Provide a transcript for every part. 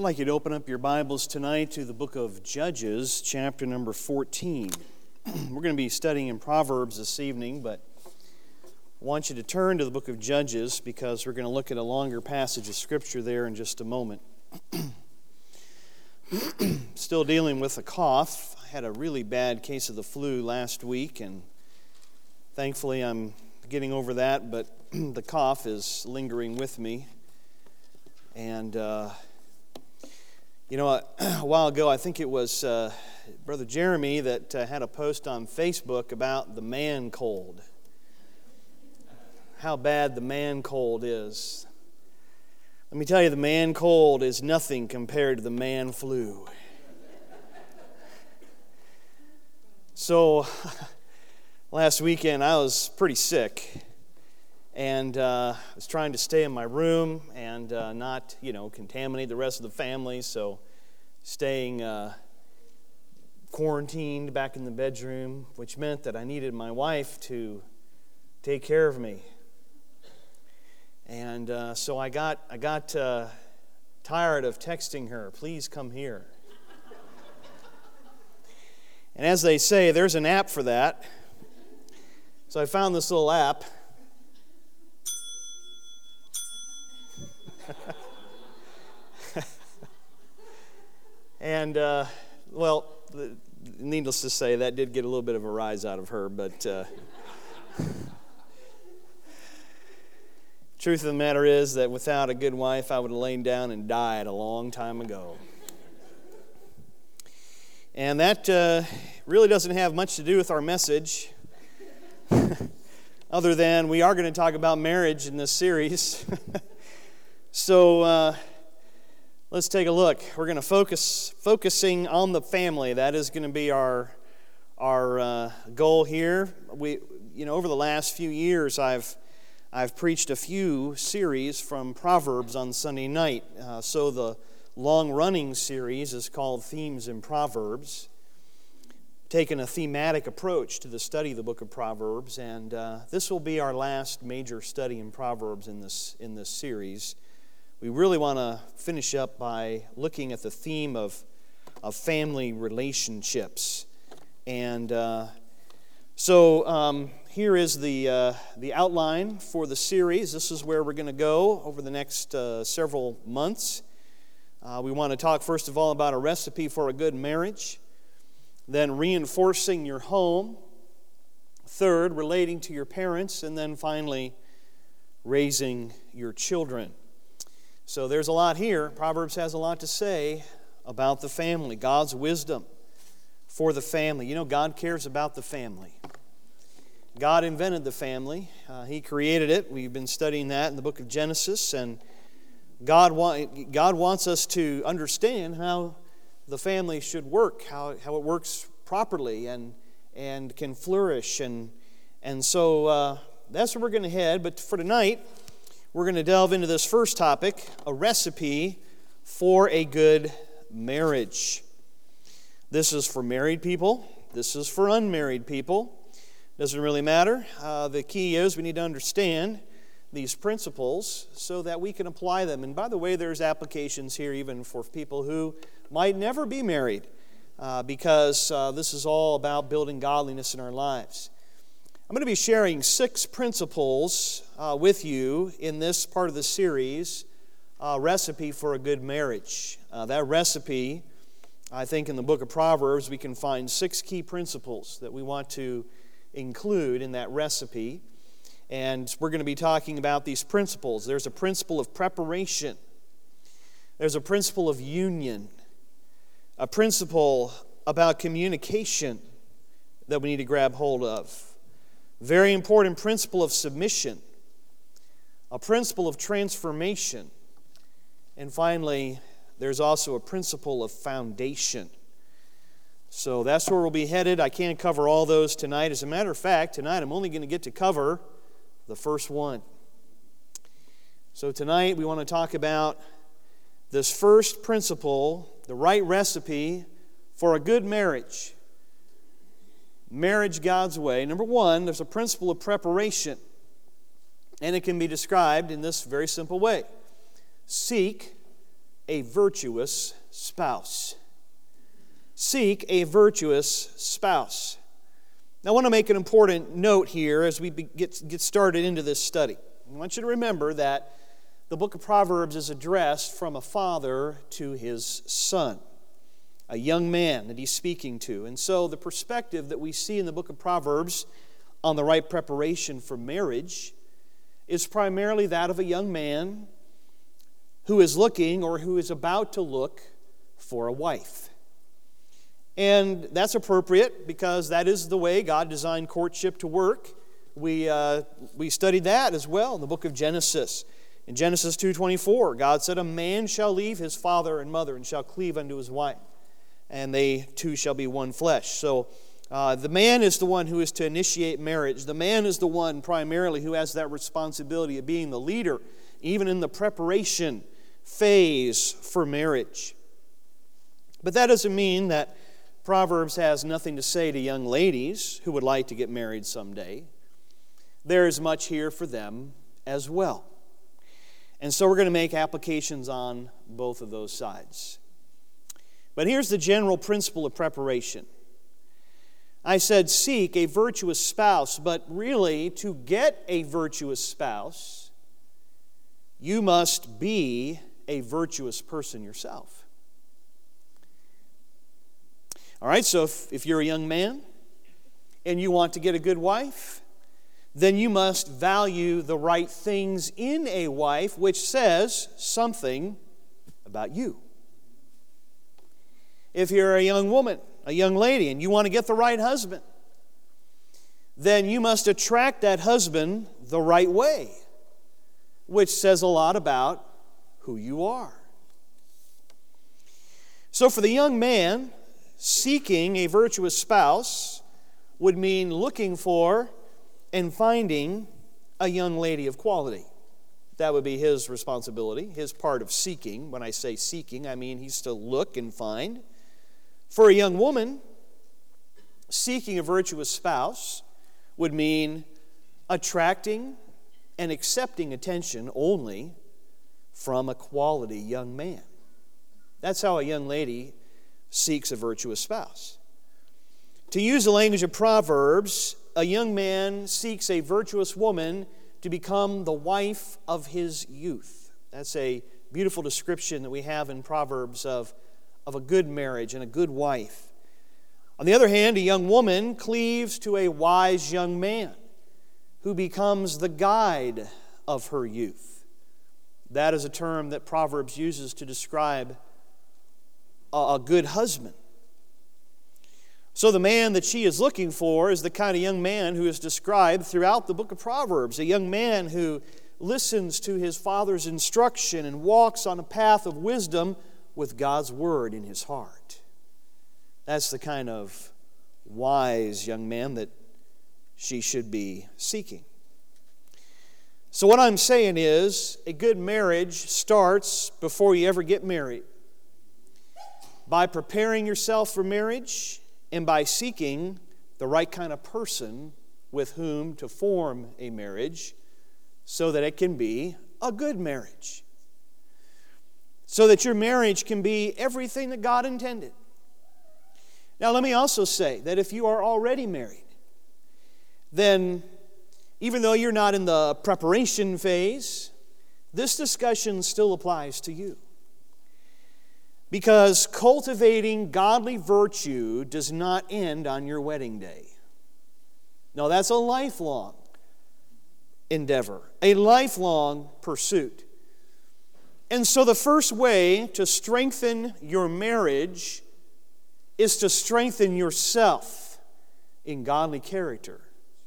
like you to open up your Bibles tonight to the book of Judges, chapter number 14. We're going to be studying in Proverbs this evening, but I want you to turn to the book of Judges because we're going to look at a longer passage of Scripture there in just a moment. Still dealing with a cough. I had a really bad case of the flu last week, and thankfully I'm getting over that, but the cough is lingering with me. And a while ago, I think it was Brother Jeremy that had a post on Facebook about the man cold. How bad the man cold is. Let me tell you, the man cold is nothing compared to the man flu. So, last weekend I was pretty sick. And I was trying to stay in my room and not, contaminate the rest of the family. So staying quarantined back in the bedroom, which meant that I needed my wife to take care of me. And so I got tired of texting her, "Please come here." And as they say, there's an app for that. So I found this little app. And, needless to say, that did get a little bit of a rise out of her, but truth of the matter is that without a good wife, I would have lain down and died a long time ago. And that really doesn't have much to do with our message, other than we are going to talk about marriage in this series. So let's take a look. We're going to focusing on the family. That is going to be our goal here. Over the last few years, I've preached a few series from Proverbs on Sunday night. So the long-running series is called Themes in Proverbs. Taken a thematic approach to the study of the book of Proverbs, and this will be our last major study in Proverbs in this series. We really want to finish up by looking at the theme of family relationships. And so here is the outline for the series. This is where we're going to go over the next several months. We want to talk first of all about a recipe for a good marriage. Then reinforcing your home. Third, relating to your parents. And then finally, raising your children. So there's a lot here. Proverbs has a lot to say about the family, God's wisdom for the family. God cares about the family. God invented the family. He created it. We've been studying that in the book of Genesis. And God wants us to understand how the family should work, how it works properly and can flourish. And so that's where we're going to head. But for tonight, we're going to delve into this first topic, a recipe for a good marriage. This is for married people. This is for unmarried people. Doesn't really matter. The key is we need to understand these principles so that we can apply them. And by the way, there's applications here even for people who might never be married because this is all about building godliness in our lives. I'm going to be sharing 6 principles with you in this part of the series, Recipe for a Good Marriage. That recipe, I think in the book of Proverbs, we can find 6 key principles that we want to include in that recipe. And we're going to be talking about these principles. There's a principle of preparation. There's a principle of union. A principle about communication that we need to grab hold of. Very important principle of submission, a principle of transformation, and finally, there's also a principle of foundation. So that's where we'll be headed. I can't cover all those tonight. As a matter of fact, tonight I'm only going to get to cover the first one. So tonight we want to talk about this first principle, the right recipe for a good marriage. Marriage God's way. Number one, there's a principle of preparation. And it can be described in this very simple way. Seek a virtuous spouse. Seek a virtuous spouse. Now, I want to make an important note here as we get started into this study. I want you to remember that the book of Proverbs is addressed from a father to his son, a young man that he's speaking to. And so the perspective that we see in the book of Proverbs on the right preparation for marriage is primarily that of a young man who is looking or who is about to look for a wife. And that's appropriate because that is the way God designed courtship to work. We studied that as well in the book of Genesis. In Genesis 2:24, God said, "A man shall leave his father and mother and shall cleave unto his wife, and they two shall be one flesh." So the man is the one who is to initiate marriage. The man is the one primarily who has that responsibility of being the leader, even in the preparation phase for marriage. But that doesn't mean that Proverbs has nothing to say to young ladies who would like to get married someday. There is much here for them as well. And so we're going to make applications on both of those sides. But here's the general principle of preparation. I said seek a virtuous spouse, but really to get a virtuous spouse, you must be a virtuous person yourself. All right, so if you're a young man and you want to get a good wife, then you must value the right things in a wife, which says something about you. If you're a young woman, a young lady, and you want to get the right husband, then you must attract that husband the right way, which says a lot about who you are. So for the young man, seeking a virtuous spouse would mean looking for and finding a young lady of quality. That would be his responsibility, his part of seeking. When I say seeking, I mean he's to look and find. For a young woman, seeking a virtuous spouse would mean attracting and accepting attention only from a quality young man. That's how a young lady seeks a virtuous spouse. To use the language of Proverbs, a young man seeks a virtuous woman to become the wife of his youth. That's a beautiful description that we have in Proverbs of a good marriage and a good wife. On the other hand, a young woman cleaves to a wise young man who becomes the guide of her youth. That is a term that Proverbs uses to describe a good husband. So the man that she is looking for is the kind of young man who is described throughout the book of Proverbs, a young man who listens to his father's instruction and walks on a path of wisdom with God's word in his heart. That's the kind of wise young man that she should be seeking. So what I'm saying is, a good marriage starts before you ever get married, by preparing yourself for marriage and by seeking the right kind of person with whom to form a marriage so that it can be a good marriage. So that your marriage can be everything that God intended. Now let me also say that if you are already married, then even though you're not in the preparation phase, this discussion still applies to you. Because cultivating godly virtue does not end on your wedding day. No, that's a lifelong endeavor, a lifelong pursuit. And so the first way to strengthen your marriage is to strengthen yourself in godly character.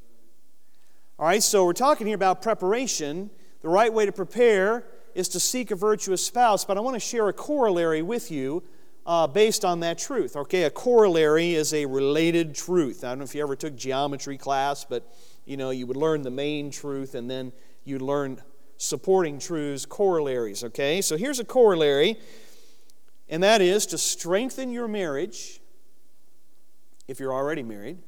All right, so we're talking here about preparation. The right way to prepare is to seek a virtuous spouse, but I want to share a corollary with you based on that truth. Okay, a corollary is a related truth. I don't know if you ever took geometry class, but you would learn the main truth and then you'd learn supporting truths, corollaries. Okay, so here's a corollary, and that is to strengthen your marriage, if you're already married,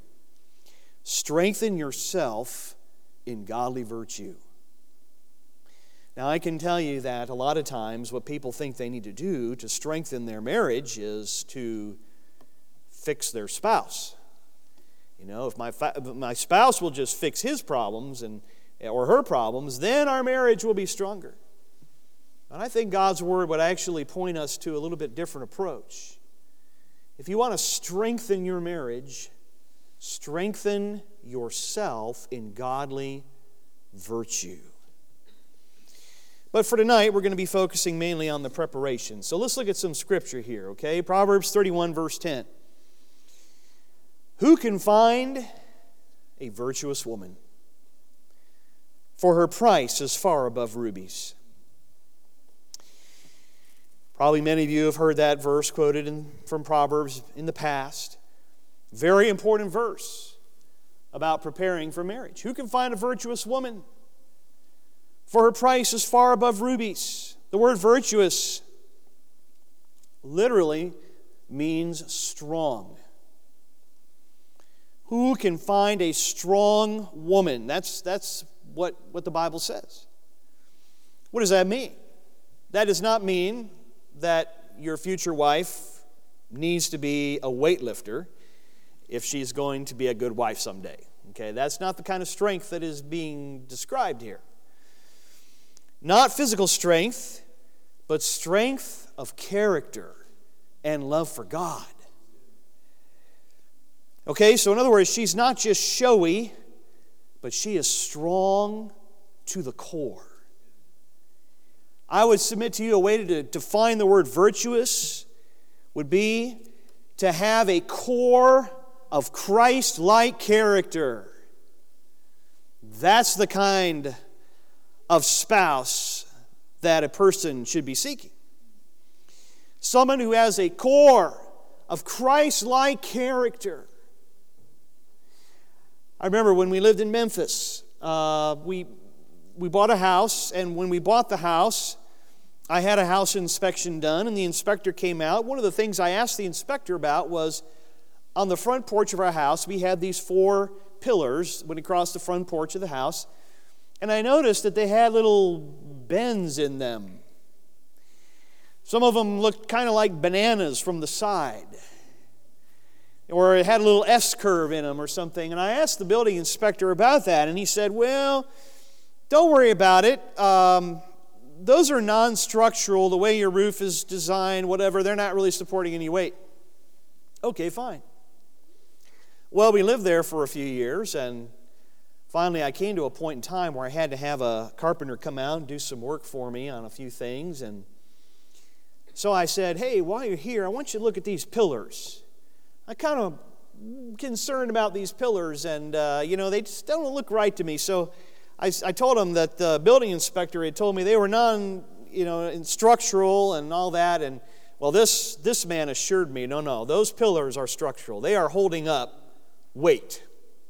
strengthen yourself in godly virtue. Now, I can tell you that a lot of times what people think they need to do to strengthen their marriage is to fix their spouse. You know, if my spouse will just fix his problems or her problems, then our marriage will be stronger. And I think God's Word would actually point us to a little bit different approach. If you want to strengthen your marriage, strengthen yourself in godly virtue. But for tonight, we're going to be focusing mainly on the preparation. So let's look at some scripture here, okay? Proverbs 31, verse 10. Who can find a virtuous woman? For her price is far above rubies. Probably many of you have heard that verse quoted from Proverbs in the past. Very important verse about preparing for marriage. Who can find a virtuous woman? For her price is far above rubies. The word virtuous literally means strong. Who can find a strong woman? That's what the Bible says. What does that mean? That does not mean that your future wife needs to be a weightlifter if she's going to be a good wife someday. Okay, that's not the kind of strength that is being described here. Not physical strength, but strength of character and love for God. Okay, so in other words, she's not just showy, but she is strong to the core. I would submit to you a way to define the word virtuous would be to have a core of Christ-like character. That's the kind of spouse that a person should be seeking. Someone who has a core of Christ-like character. I remember when we lived in Memphis, we bought a house, and when we bought the house, I had a house inspection done, and the inspector came out. One of the things I asked the inspector about was, on the front porch of our house, we had these 4 pillars when you crossed the front porch of the house, and I noticed that they had little bends in them. Some of them looked kind of like bananas from the side, or it had a little S-curve in them or something. And I asked the building inspector about that, and he said, well, don't worry about it. Those are non-structural. The way your roof is designed, whatever, they're not really supporting any weight. Okay, fine. Well, we lived there for a few years, and finally I came to a point in time where I had to have a carpenter come out and do some work for me on a few things. And so I said, hey, while you're here, I want you to look at these pillars. I'm kind of concerned about these pillars, and they just don't look right to me. So I told him that the building inspector had told me they were structural and all that. And well, this man assured me, no, those pillars are structural. They are holding up weight,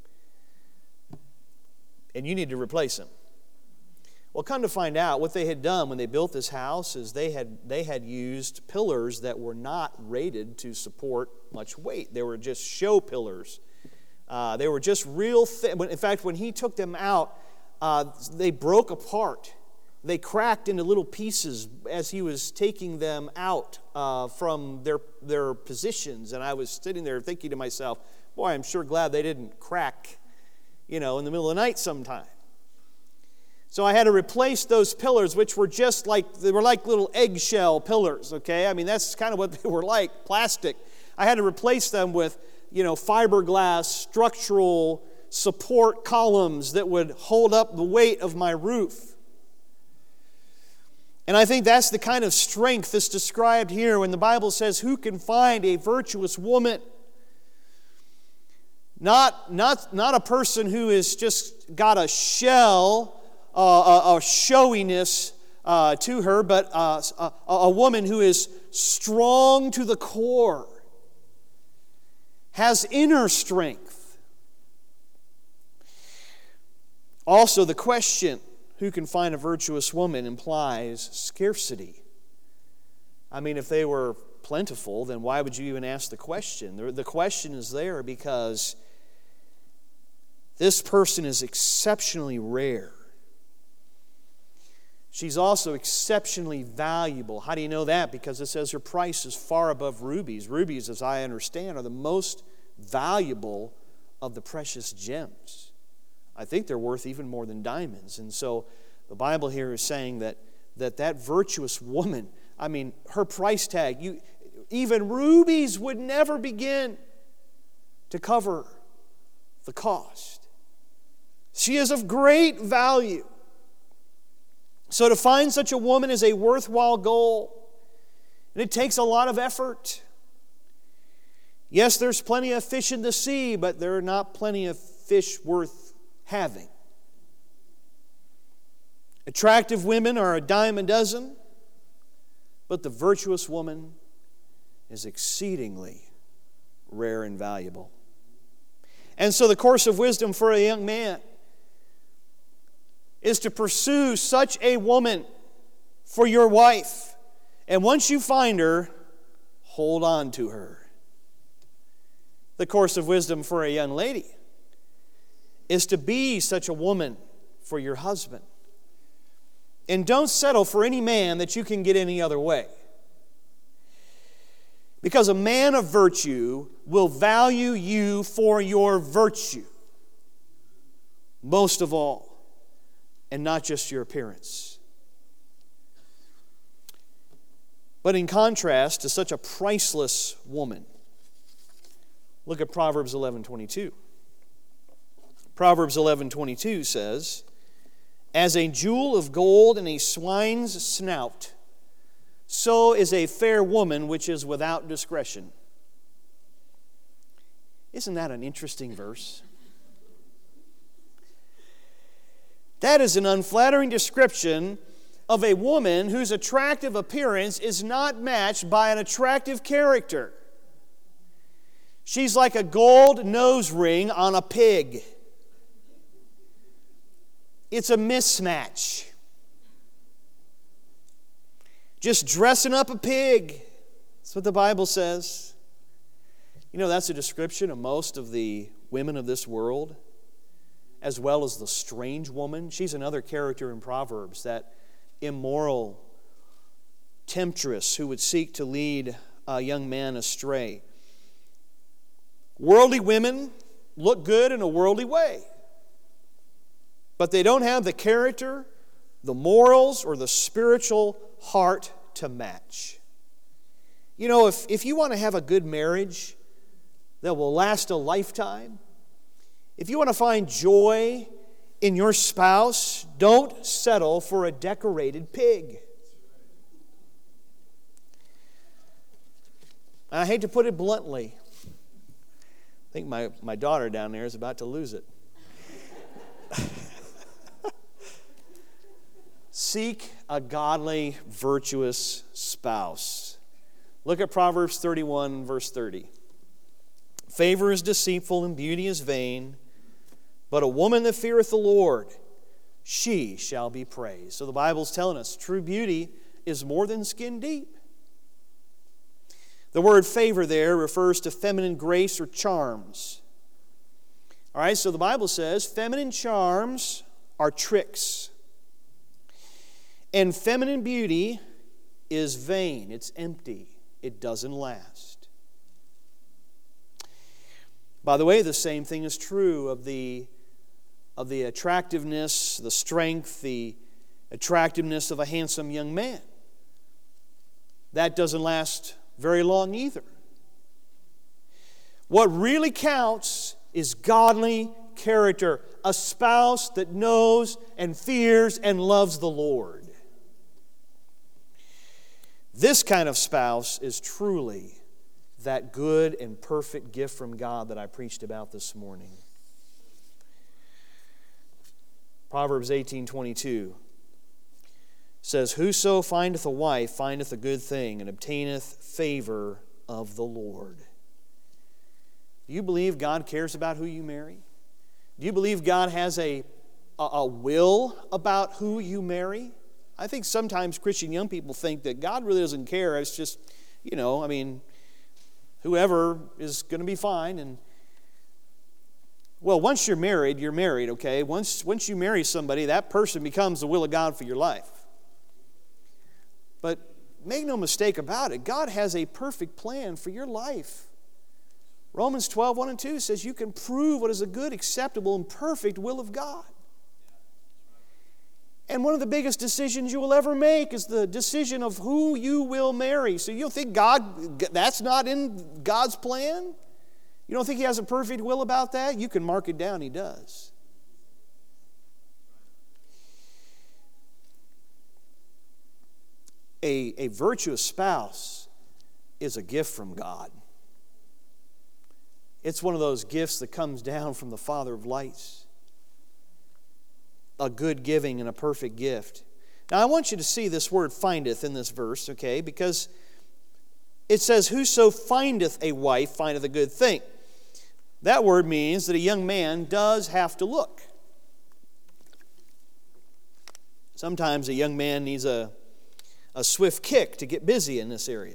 and you need to replace them. Well, come to find out, what they had done when they built this house is they had used pillars that were not rated to support much weight. They were just show pillars. They were just real thin. In fact, when he took them out, they broke apart. They cracked into little pieces as he was taking them out from their positions. And I was sitting there thinking to myself, boy, I'm sure glad they didn't crack, in the middle of the night sometime. So I had to replace those pillars, which were just like little eggshell pillars, okay? I mean, that's kind of what they were like, plastic. I had to replace them with, fiberglass structural support columns that would hold up the weight of my roof. And I think that's the kind of strength that's described here when the Bible says, who can find a virtuous woman? Not a person who has just got a shell, a showiness to her, but a woman who is strong to the core, has inner strength. Also, the question, who can find a virtuous woman, implies scarcity. I mean, if they were plentiful, then why would you even ask the question? The question is there because this person is exceptionally rare. She's also exceptionally valuable. How do you know that? Because it says her price is far above rubies. Rubies, as I understand, are the most valuable of the precious gems. I think they're worth even more than diamonds. And so the Bible here is saying that virtuous woman, I mean, her price tag, even rubies would never begin to cover the cost. She is of great value. So to find such a woman is a worthwhile goal, and it takes a lot of effort. Yes, there's plenty of fish in the sea, but there are not plenty of fish worth having. Attractive women are a dime a dozen, but the virtuous woman is exceedingly rare and valuable. And so the course of wisdom for a young man is to pursue such a woman for your wife. And once you find her, hold on to her. The course of wisdom for a young lady is to be such a woman for your husband. And don't settle for any man that you can get any other way. Because a man of virtue will value you for your virtue, most of all, and not just your appearance. But in contrast to such a priceless woman, look at Proverbs 11:22. Proverbs 11:22 says, "As a jewel of gold in a swine's snout, so is a fair woman which is without discretion." Isn't that an interesting verse? That is an unflattering description of a woman whose attractive appearance is not matched by an attractive character. She's like a gold nose ring on a pig. It's a mismatch. Just dressing up a pig. That's what the Bible says. You know, that's a description of most of the women of this world, as well as the strange woman. She's another character in Proverbs, that immoral temptress who would seek to lead a young man astray. Worldly women look good in a worldly way, but they don't have the character, the morals, or the spiritual heart to match. You know, if you want to have a good marriage that will last a lifetime, if you want to find joy in your spouse, don't settle for a decorated pig. I hate to put it bluntly. I think my daughter down there is about to lose it. Seek a godly, virtuous spouse. Look at Proverbs 31, verse 30. "Favor is deceitful and beauty is vain, but a woman that feareth the Lord, she shall be praised." So the Bible's telling us true beauty is more than skin deep. The word favor there refers to feminine grace or charms. All right, so the Bible says feminine charms are tricks. And feminine beauty is vain. It's empty. It doesn't last. By the way, the same thing is true of the attractiveness, the strength, the attractiveness of a handsome young man. That doesn't last very long either. What really counts is godly character, a spouse that knows and fears and loves the Lord. This kind of spouse is truly that good and perfect gift from God that I preached about this morning. Proverbs 18:22 says, "Whoso findeth a wife findeth a good thing, and obtaineth favor of the Lord." Do you believe God cares about who you marry? Do you believe God has a will about who you marry? I think sometimes Christian young people think that God really doesn't care. It's just, whoever is going to be fine. And well, once you're married, okay? Once you marry somebody, that person becomes the will of God for your life. But make no mistake about it, God has a perfect plan for your life. Romans 12, 1 and 2 says you can prove what is a good, acceptable, and perfect will of God. And one of the biggest decisions you will ever make is the decision of who you will marry. So you don't think that's not in God's plan? You don't think He has a perfect will about that? You can mark it down, He does. A virtuous spouse is a gift from God. It's one of those gifts that comes down from the Father of lights. A good giving and a perfect gift. Now I want you to see this word findeth in this verse, okay? Because it says, whoso findeth a wife findeth a good thing. That word means that a young man does have to look. Sometimes a young man needs a swift kick to get busy in this area.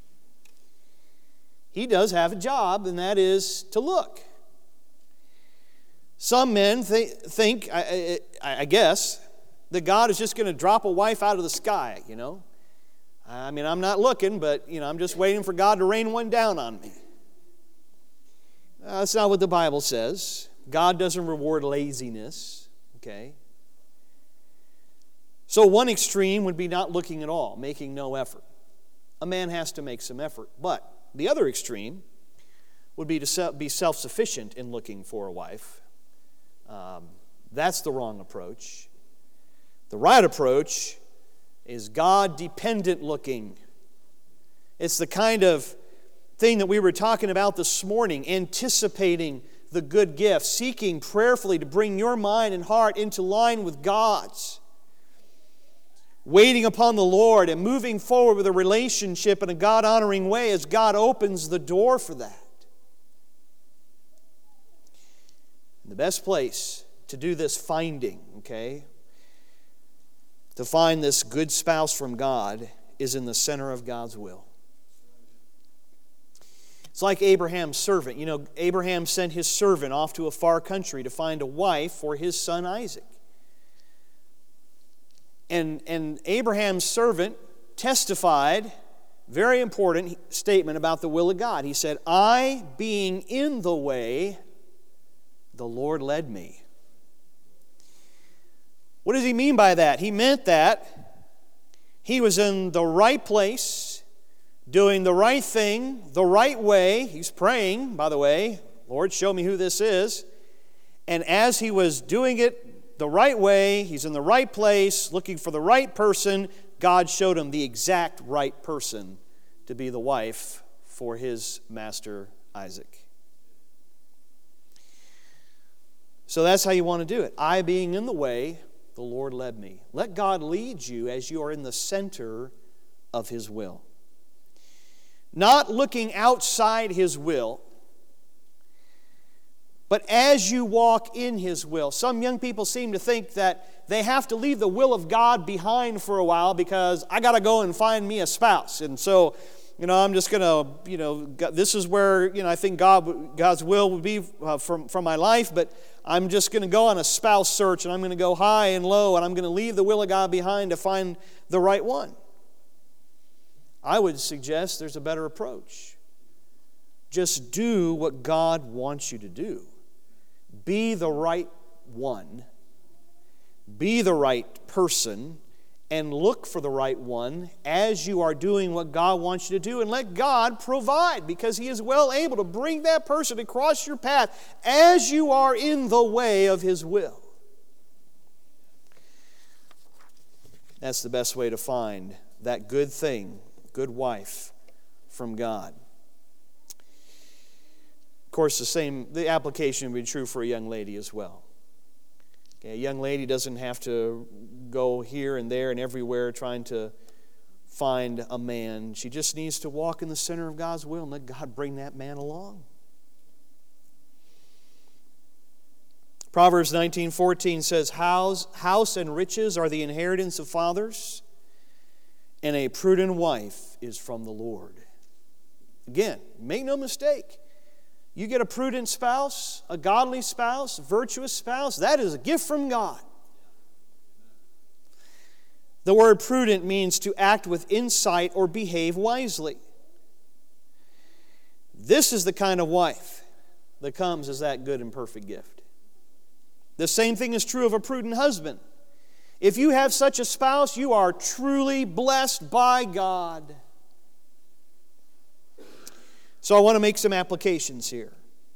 He does have a job, and that is to look. Some men think, I guess, that God is just going to drop a wife out of the sky, you know. I mean, I'm not looking, but, you know, I'm just waiting for God to rain one down on me. That's not what the Bible says. God doesn't reward laziness, okay. So one extreme would be not looking at all, making no effort. A man has to make some effort. But the other extreme would be to be self-sufficient in looking for a wife. That's the wrong approach. The right approach is God-dependent looking. It's the kind of thing that we were talking about this morning, anticipating the good gift, seeking prayerfully to bring your mind and heart into line with God's. Waiting upon the Lord and moving forward with a relationship in a God-honoring way as God opens the door for that. And the best place to do this finding, okay, to find this good spouse from God is in the center of God's will. It's like Abraham's servant. You know, Abraham sent his servant off to a far country to find a wife for his son Isaac. And Abraham's servant testified, very important statement about the will of God. He said, I being in the way, the Lord led me. What does he mean by that? He meant that he was in the right place, doing the right thing, the right way. He's praying, by the way, Lord, show me who this is. And as he was doing it the right way, he's in the right place, looking for the right person, God showed him the exact right person to be the wife for his master Isaac. So that's how you want to do it. I being in the way, the Lord led me. Let God lead you as you are in the center of His will. Not looking outside His will, but as you walk in His will. Some young people seem to think that they have to leave the will of God behind for a while because I got to go and find me a spouse. And so, you know, I'm just going to, you know, this is where, you know, I think God's will would be from my life, but I'm just going to go on a spouse search and I'm going to go high and low and I'm going to leave the will of God behind to find the right one. I would suggest there's a better approach. Just do what God wants you to do. Be the right one. Be the right person. And look for the right one as you are doing what God wants you to do. And let God provide, because He is well able to bring that person across your path as you are in the way of His will. That's the best way to find that good thing, good wife from God. Of course, the application would be true for a young lady as well. Okay, a young lady doesn't have to go here and there and everywhere trying to find a man. She just needs to walk in the center of God's will and let God bring that man along. Proverbs 19:14 says, House and riches are the inheritance of fathers, and a prudent wife is from the Lord. Again, make no mistake. You get a prudent spouse, a godly spouse, a virtuous spouse, that is a gift from God. The word prudent means to act with insight or behave wisely. This is the kind of wife that comes as that good and perfect gift. The same thing is true of a prudent husband. If you have such a spouse, you are truly blessed by God. So I want to make some applications here.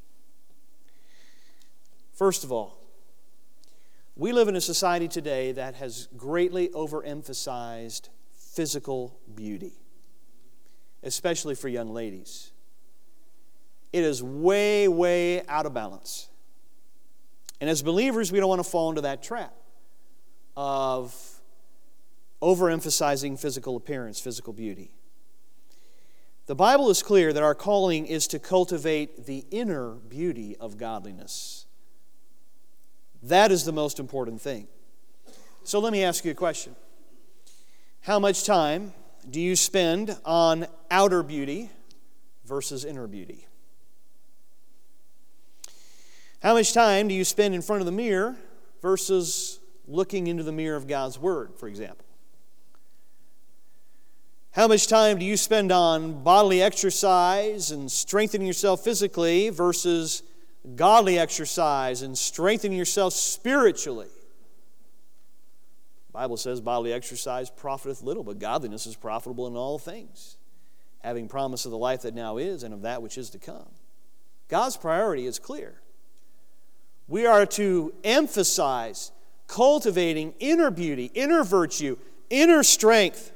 First of all, we live in a society today that has greatly overemphasized physical beauty, especially for young ladies. It is way, way out of balance. And as believers, we don't want to fall into that trap of overemphasizing physical appearance, physical beauty. The Bible is clear that our calling is to cultivate the inner beauty of godliness. That is the most important thing. So let me ask you a question. How much time do you spend on outer beauty versus inner beauty? How much time do you spend in front of the mirror versus looking into the mirror of God's Word, for example? How much time do you spend on bodily exercise and strengthening yourself physically versus godly exercise and strengthening yourself spiritually? The Bible says bodily exercise profiteth little, but godliness is profitable in all things, having promise of the life that now is and of that which is to come. God's priority is clear. We are to emphasize cultivating inner beauty, inner virtue, inner strength.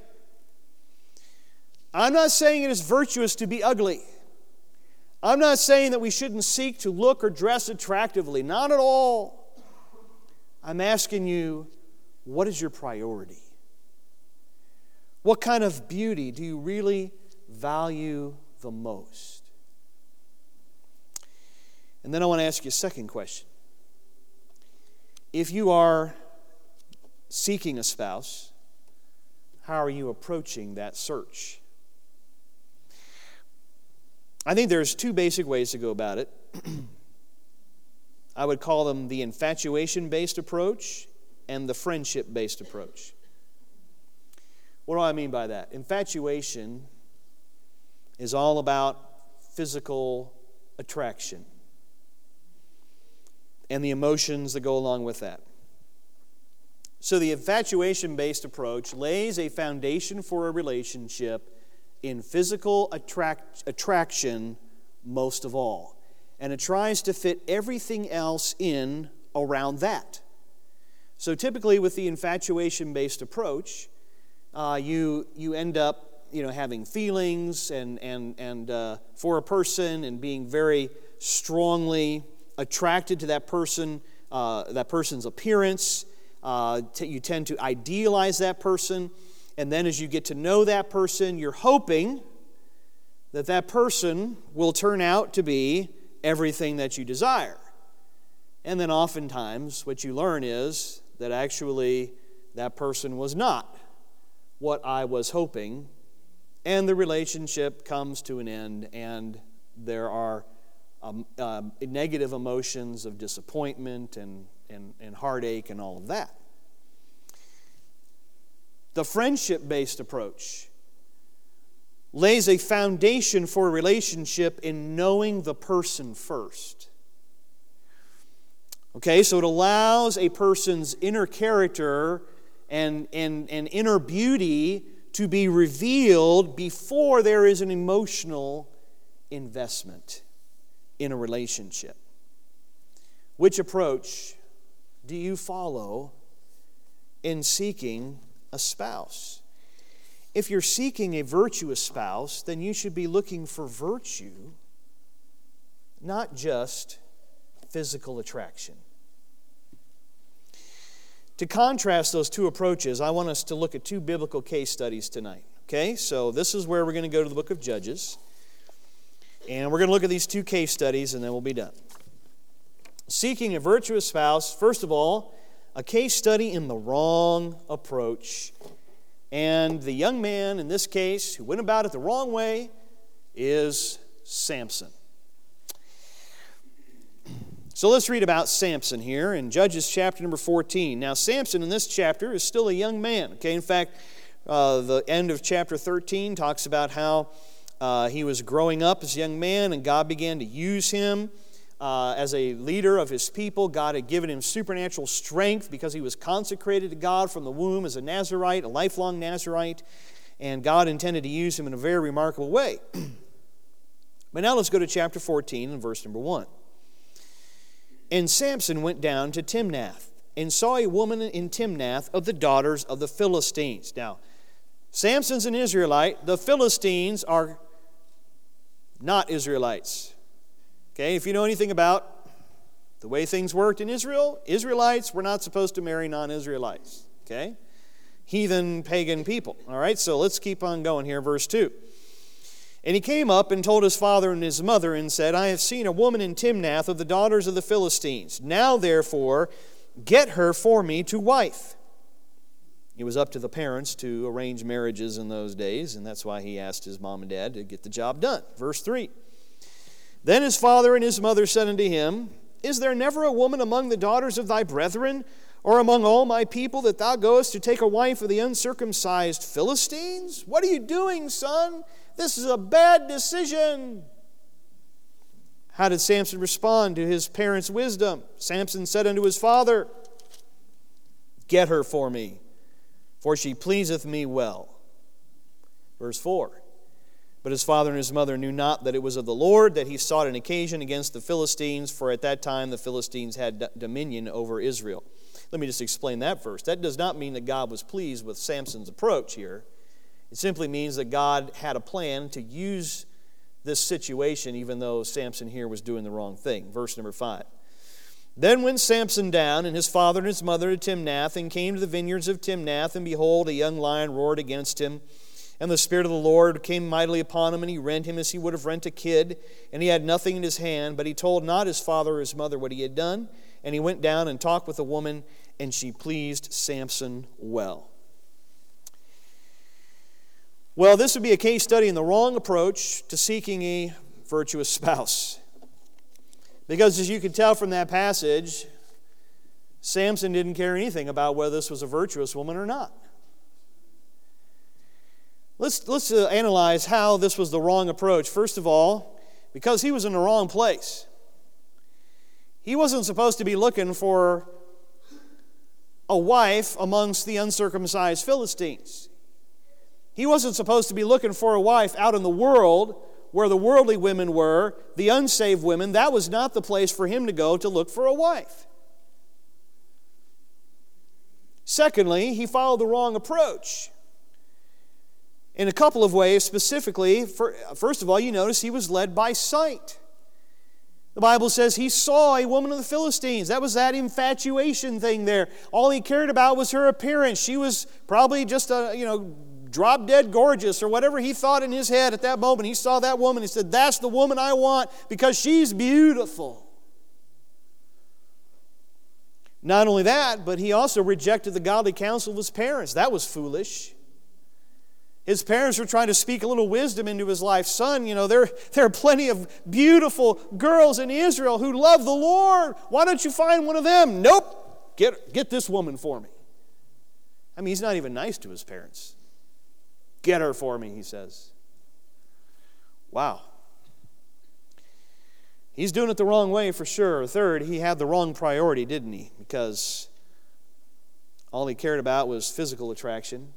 I'm not saying it is virtuous to be ugly. I'm not saying that we shouldn't seek to look or dress attractively. Not at all. I'm asking you, what is your priority? What kind of beauty do you really value the most? And then I want to ask you a second question. If you are seeking a spouse, how are you approaching that search? I think there's two basic ways to go about it. I would call them the infatuation-based approach and the friendship-based approach. What do I mean by that? Infatuation is all about physical attraction and the emotions that go along with that. So the infatuation-based approach lays a foundation for a relationship in physical attraction most of all. And it tries to fit everything else in around that. So typically with the infatuation-based approach, you end up having feelings and for a person and being very strongly attracted to that person, that person's appearance. You tend to idealize that person. And then as you get to know that person, you're hoping that that person will turn out to be everything that you desire. And then oftentimes what you learn is that actually that person was not what I was hoping, and the relationship comes to an end, and there are negative emotions of disappointment and heartache and all of that. The friendship-based approach lays a foundation for a relationship in knowing the person first. Okay, so it allows a person's inner character and inner beauty to be revealed before there is an emotional investment in a relationship. Which approach do you follow in seeking a spouse? If you're seeking a virtuous spouse, then you should be looking for virtue, not just physical attraction. To contrast those two approaches, I want us to look at two biblical case studies tonight. Okay, so this is where we're going to go to the book of Judges. And we're going to look at these two case studies and then we'll be done. Seeking a virtuous spouse, first of all, a case study in the wrong approach. And the young man in this case who went about it the wrong way is Samson. So let's read about Samson here in Judges chapter number 14. Now Samson in this chapter is still a young man. Okay, in fact, the end of chapter 13 talks about how he was growing up as a young man and God began to use him as a leader of his people. God had given him supernatural strength because he was consecrated to God from the womb as a Nazirite, a lifelong Nazirite, and God intended to use him in a very remarkable way. But now let's go to chapter 14 and verse number 1. And Samson went down to Timnath and saw a woman in Timnath of the daughters of the Philistines. Now, Samson's an Israelite. The Philistines are not Israelites. Okay, if you know anything about the way things worked in Israel, Israelites were not supposed to marry non-Israelites. Okay? Heathen, pagan people. All right, so let's keep on going here, verse 2. And he came up and told his father and his mother and said, I have seen a woman in Timnath of the daughters of the Philistines. Now, therefore, get her for me to wife. It was up to the parents to arrange marriages in those days, and that's why he asked his mom and dad to get the job done. Verse 3. Then his father and his mother said unto him, Is there never a woman among the daughters of thy brethren, or among all my people, that thou goest to take a wife of the uncircumcised Philistines? What are you doing, son? This is a bad decision. How did Samson respond to his parents' wisdom? Samson said unto his father, Get her for me, for she pleaseth me well. Verse 4. But his father and his mother knew not that it was of the Lord that he sought an occasion against the Philistines, for at that time the Philistines had dominion over Israel. Let me just explain that first. That does not mean that God was pleased with Samson's approach here. It simply means that God had a plan to use this situation, even though Samson here was doing the wrong thing. Verse number 5. Then went Samson down, and his father and his mother to Timnath, and came to the vineyards of Timnath, and behold, a young lion roared against him. And the Spirit of the Lord came mightily upon him, and he rent him as he would have rent a kid. And he had nothing in his hand, but he told not his father or his mother what he had done. And he went down and talked with the woman, and she pleased Samson well. Well, this would be a case study in the wrong approach to seeking a virtuous spouse. Because as you can tell from that passage, Samson didn't care anything about whether this was a virtuous woman or not. Let's analyze how this was the wrong approach. First of all, because he was in the wrong place. He wasn't supposed to be looking for a wife amongst the uncircumcised Philistines. He wasn't supposed to be looking for a wife out in the world where the worldly women were, the unsaved women. That was not the place for him to go to look for a wife. Secondly, he followed the wrong approach. In a couple of ways, specifically, first of all, you notice he was led by sight. The Bible says he saw a woman of the Philistines. That was that infatuation thing there. All he cared about was her appearance. She was probably just drop dead gorgeous or whatever he thought in his head at that moment. He saw that woman. He said, that's the woman I want because she's beautiful. Not only that, but he also rejected the godly counsel of his parents. That was foolish. His parents were trying to speak a little wisdom into his life. Son, there are plenty of beautiful girls in Israel who love the Lord. Why don't you find one of them? Nope. Get this woman for me. I mean, he's not even nice to his parents. Get her for me, he says. Wow. He's doing it the wrong way for sure. Third, he had the wrong priority, didn't he? Because all he cared about was physical attraction.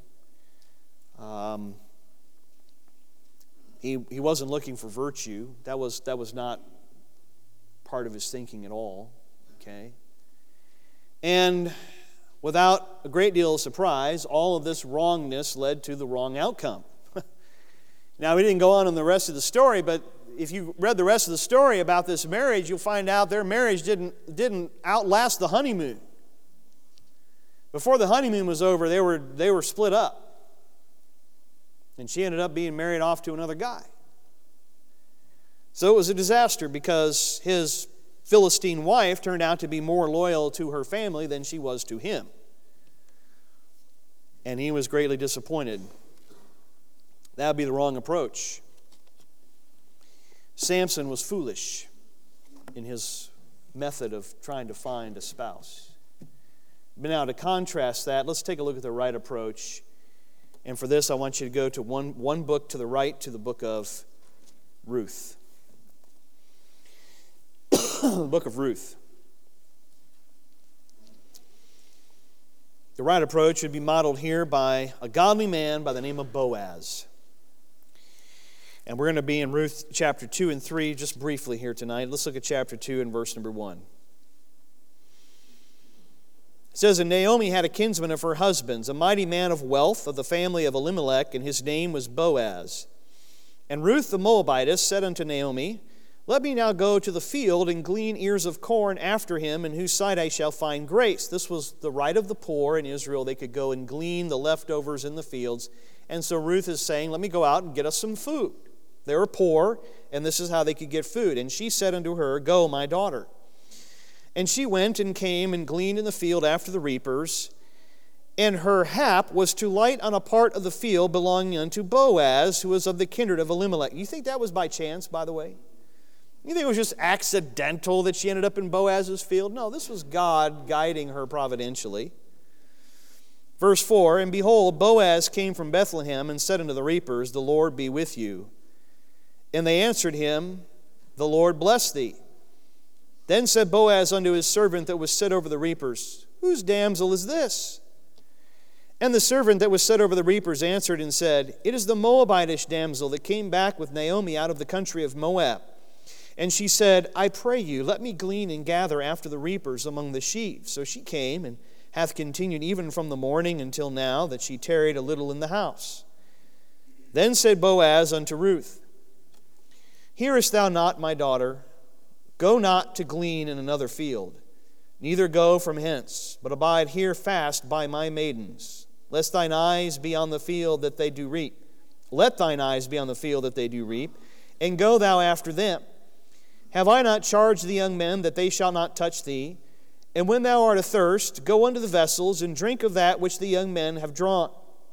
He wasn't looking for virtue. That was not part of his thinking at all. Okay? And without a great deal of surprise, all of this wrongness led to the wrong outcome. Now, we didn't go on in the rest of the story, but if you read the rest of the story about this marriage, you'll find out their marriage didn't outlast the honeymoon. Before the honeymoon was over, they were split up. And she ended up being married off to another guy. So it was a disaster because his Philistine wife turned out to be more loyal to her family than she was to him. And he was greatly disappointed. That would be the wrong approach. Samson was foolish in his method of trying to find a spouse. But now to contrast that, let's take a look at the right approach. And for this, I want you to go to one book to the right, to the book of Ruth. The book of Ruth. The right approach would be modeled here by a godly man by the name of Boaz. And we're going to be in Ruth chapter 2 and 3 just briefly here tonight. Let's look at chapter 2 and verse number 1. It says, And Naomi had a kinsman of her husband's, a mighty man of wealth of the family of Elimelech, and his name was Boaz. And Ruth the Moabitess said unto Naomi, Let me now go to the field and glean ears of corn after him, in whose sight I shall find grace. This was the right of the poor in Israel. They could go and glean the leftovers in the fields. And so Ruth is saying, let me go out and get us some food. They were poor, and this is how they could get food. And she said unto her, Go, my daughter. And she went and came and gleaned in the field after the reapers. And her hap was to light on a part of the field belonging unto Boaz, who was of the kindred of Elimelech. You think that was by chance, by the way? You think it was just accidental that she ended up in Boaz's field? No, this was God guiding her providentially. Verse 4, And behold, Boaz came from Bethlehem and said unto the reapers, The Lord be with you. And they answered him, The Lord bless thee. Then said Boaz unto his servant that was set over the reapers, Whose damsel is this? And the servant that was set over the reapers answered and said, It is the Moabitish damsel that came back with Naomi out of the country of Moab. And she said, I pray you, let me glean and gather after the reapers among the sheaves. So she came, and hath continued even from the morning until now, that she tarried a little in the house. Then said Boaz unto Ruth, Hearest thou not, my daughter? Go not to glean in another field, neither go from hence, but abide here fast by my maidens, lest thine eyes be on the field that they do reap. Let thine eyes be on the field that they do reap, and go thou after them. Have I not charged the young men that they shall not touch thee? And when thou art athirst, go unto the vessels, and drink of that which the young men have drawn.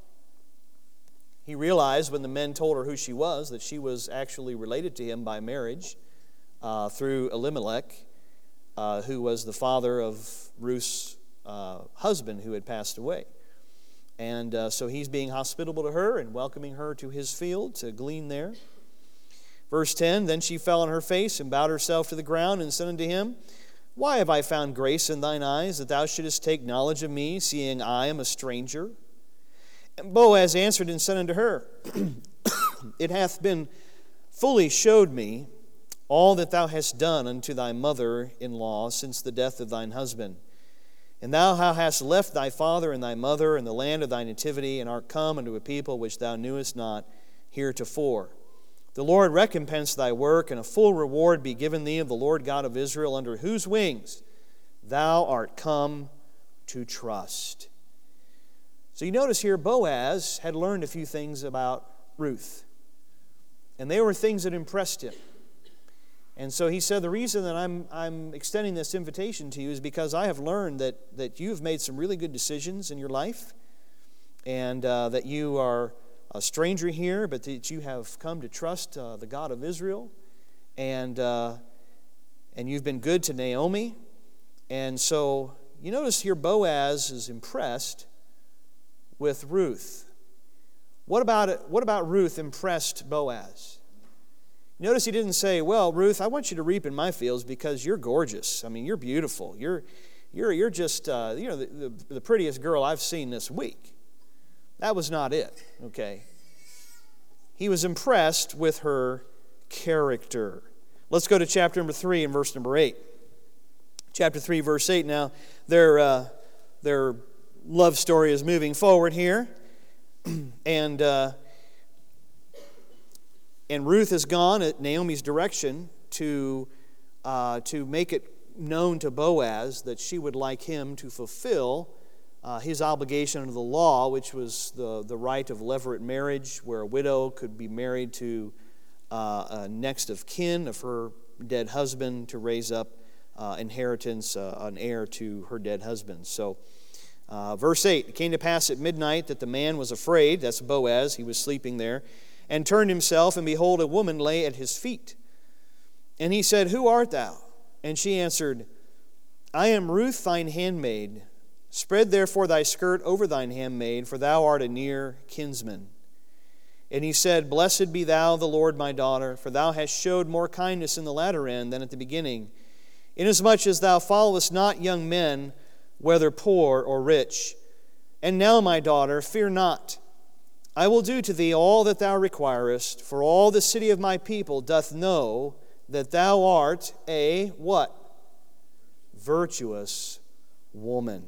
He realized when the men told her who she was, that she was actually related to him by marriage through Elimelech, who was the father of Ruth's husband who had passed away. And so he's being hospitable to her and welcoming her to his field to glean there. Verse 10, Then she fell on her face and bowed herself to the ground and said unto him, Why have I found grace in thine eyes, that thou shouldest take knowledge of me, seeing I am a stranger? And Boaz answered and said unto her, It hath been fully showed me all that thou hast done unto thy mother-in-law since the death of thine husband. And thou how hast left thy father and thy mother and the land of thy nativity, and art come unto a people which thou knewest not heretofore. The Lord recompense thy work, and a full reward be given thee of the Lord God of Israel, under whose wings thou art come to trust. So you notice here, Boaz had learned a few things about Ruth. And they were things that impressed him. And so he said, the reason that I'm extending this invitation to you is because I have learned that you've made some really good decisions in your life, and that you are a stranger here, but that you have come to trust the God of Israel, and you've been good to Naomi. And so you notice here Boaz is impressed with Ruth. What about Ruth impressed Boaz? Notice he didn't say, well, Ruth, I want you to reap in my fields because you're gorgeous. I mean, you're beautiful. You're just the prettiest girl I've seen this week. That was not it, okay? He was impressed with her character. Let's go to chapter number 3 and verse number 8. Chapter 3, verse 8. Now, their love story is moving forward here. And Ruth has gone at Naomi's direction to make it known to Boaz that she would like him to fulfill his obligation under the law, which was the right of levirate marriage, where a widow could be married to a next of kin of her dead husband to raise up inheritance, an heir to her dead husband. So, verse 8, It came to pass at midnight that the man was afraid, that's Boaz, he was sleeping there, and turned himself, and behold, a woman lay at his feet. And he said, Who art thou? And she answered, I am Ruth thine handmaid. Spread therefore thy skirt over thine handmaid, for thou art a near kinsman. And he said, Blessed be thou, the Lord, my daughter, for thou hast showed more kindness in the latter end than at the beginning, inasmuch as thou followest not young men, whether poor or rich. And now, my daughter, fear not. I will do to thee all that thou requirest, for all the city of my people doth know that thou art a, what? Virtuous woman.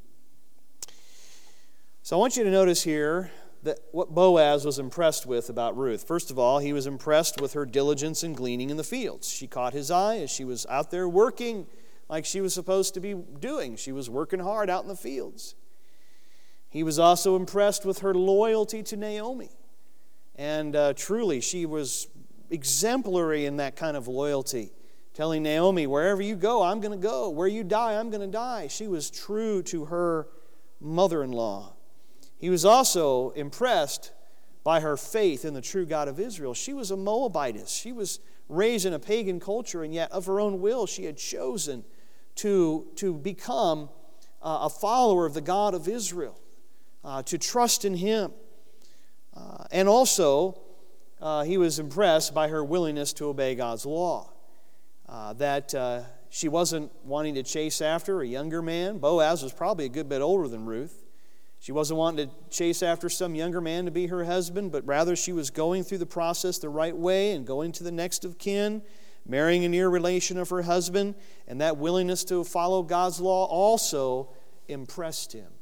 So I want you to notice here that what Boaz was impressed with about Ruth. First of all, he was impressed with her diligence in gleaning in the fields. She caught his eye as she was out there working like she was supposed to be doing. She was working hard out in the fields. He was also impressed with her loyalty to Naomi. And truly, she was exemplary in that kind of loyalty, telling Naomi, wherever you go, I'm going to go. Where you die, I'm going to die. She was true to her mother-in-law. He was also impressed by her faith in the true God of Israel. She was a Moabitess. She was raised in a pagan culture, and yet of her own will she had chosen to become a follower of the God of Israel, to trust in Him. And also, he was impressed by her willingness to obey God's law. That she wasn't wanting to chase after a younger man. Boaz was probably a good bit older than Ruth. She wasn't wanting to chase after some younger man to be her husband, but rather she was going through the process the right way and going to the next of kin, marrying a near relation of her husband, and that willingness to follow God's law also impressed him.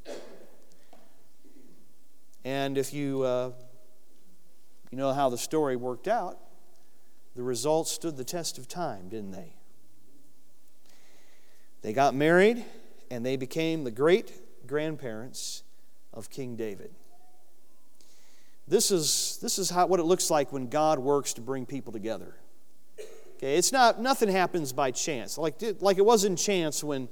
And if you know how the story worked out, the results stood the test of time, didn't they? They got married, and they became the great-grandparents of King David. This is what it looks like when God works to bring people together. Okay, it's nothing happens by chance. Like it wasn't chance when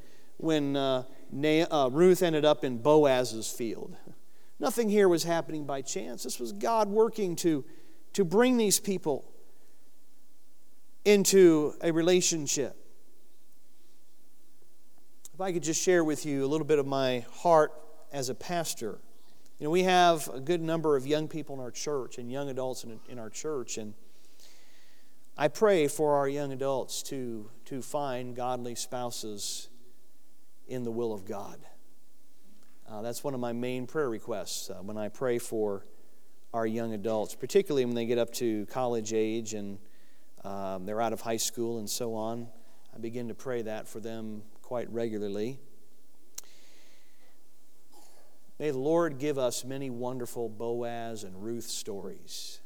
Ruth ended up in Boaz's field. Nothing here was happening by chance. This was God working to bring these people into a relationship. If I could just share with you a little bit of my heart as a pastor. You know, we have a good number of young people in our church and young adults in our church, and I pray for our young adults to find godly spouses in the will of God. That's one of my main prayer requests when I pray for our young adults, particularly when they get up to college age and they're out of high school and so on. I begin to pray that for them quite regularly. May the Lord give us many wonderful Boaz and Ruth stories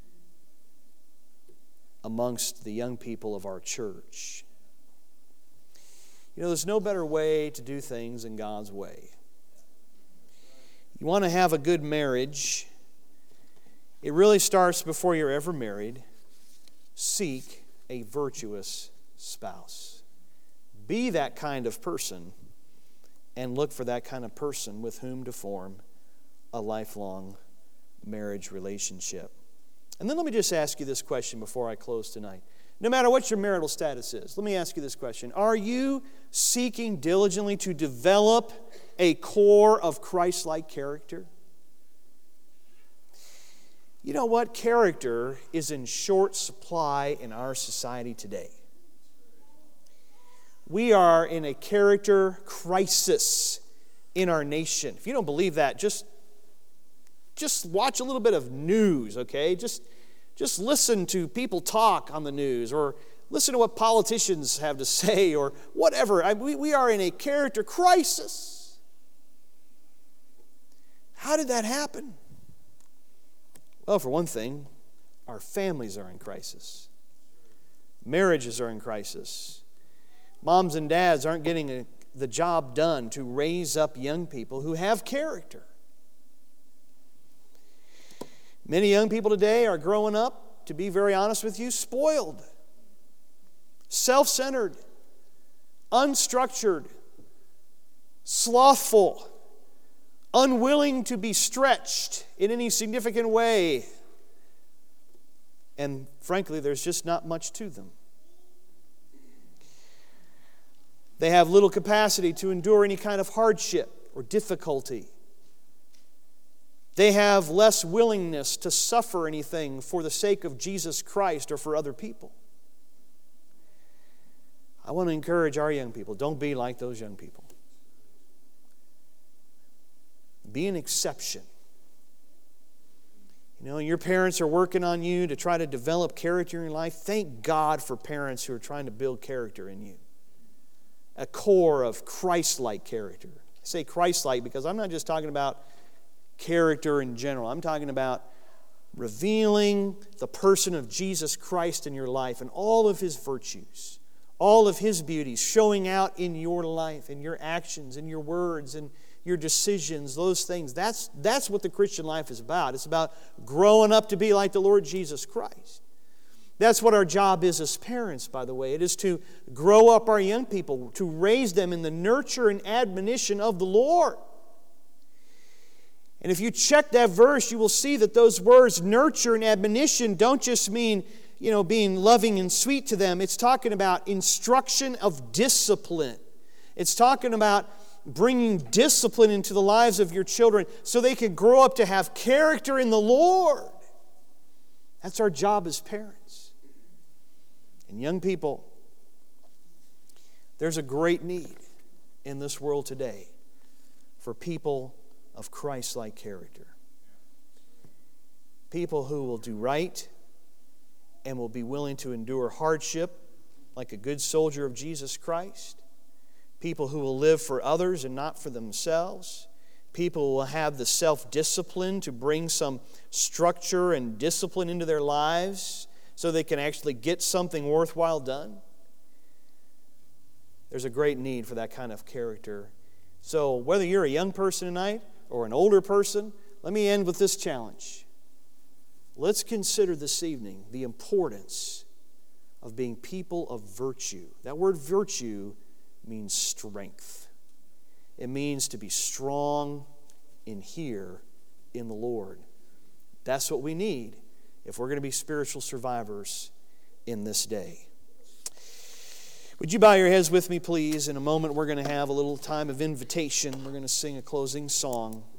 amongst the young people of our church. You know, there's no better way to do things than God's way. You want to have a good marriage, it really starts before you're ever married. Seek a virtuous spouse. Be that kind of person, and look for that kind of person with whom to form a lifelong marriage relationship. And then let me just ask you this question before I close tonight. No matter what your marital status is, let me ask you this question. Are you seeking diligently to develop a core of Christ-like character? You know what? Character is in short supply in our society today. We are in a character crisis in our nation. If you don't believe that, just watch a little bit of news, okay? Just listen to people talk on the news, or listen to what politicians have to say, or whatever. We are in a character crisis. How did that happen? Well, for one thing, our families are in crisis. Marriages are in crisis. Moms and dads aren't getting the job done to raise up young people who have character. Many young people today are growing up, to be very honest with you, spoiled, self-centered, unstructured, slothful, unwilling to be stretched in any significant way. And frankly, there's just not much to them. They have little capacity to endure any kind of hardship or difficulty. They have less willingness to suffer anything for the sake of Jesus Christ or for other people. I want to encourage our young people, don't be like those young people. Be an exception. You know, your parents are working on you to try to develop character in your life. Thank God for parents who are trying to build character in you. A core of Christ-like character. I say Christ-like because I'm not just talking about character in general. I'm talking about revealing the person of Jesus Christ in your life and all of His virtues, all of His beauties showing out in your life, in your actions, in your words, and your decisions, those things. That's what the Christian life is about. It's about growing up to be like the Lord Jesus Christ. That's what our job is as parents, by the way. It is to grow up our young people, to raise them in the nurture and admonition of the Lord. And if you check that verse, you will see that those words, nurture and admonition, don't just mean, being loving and sweet to them. It's talking about instruction of discipline. It's talking about bringing discipline into the lives of your children so they can grow up to have character in the Lord. That's our job as parents. And young people, there's a great need in this world today for people of Christ-like character. People who will do right and will be willing to endure hardship like a good soldier of Jesus Christ. People who will live for others and not for themselves. People who will have the self-discipline to bring some structure and discipline into their lives so they can actually get something worthwhile done. There's a great need for that kind of character. So whether you're a young person tonight or an older person, let me end with this challenge. Let's consider this evening the importance of being people of virtue. That word virtue means strength. It means to be strong in here in the Lord. That's what we need if we're going to be spiritual survivors in this day. Would you bow your heads with me, please? In a moment, we're going to have a little time of invitation. We're going to sing a closing song.